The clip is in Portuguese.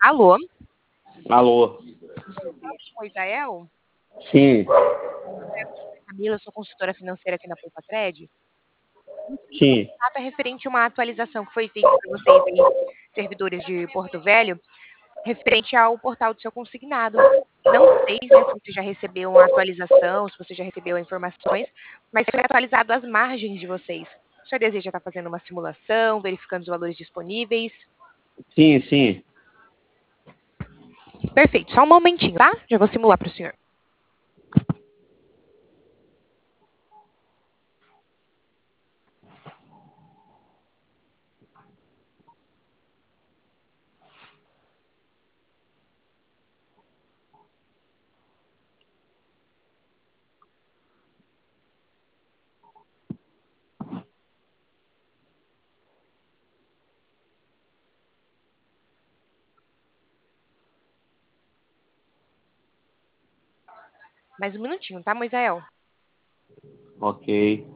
Alô? Alô? Moisael? Sim, Camila, eu sou consultora financeira aqui na Poupa-Trade. sim, É referente a uma atualização que foi feita para vocês aí, servidores de Porto Velho, referente ao portal do seu consignado. Não sei, né, se você já recebeu uma atualização, se você já recebeu informações, mas foi atualizado as margens de vocês. O senhor deseja estar fazendo uma simulação, verificando os valores disponíveis? sim. Perfeito, só um momentinho, tá? Já vou simular para o senhor. Mais um minutinho, tá, Moisael? Ok.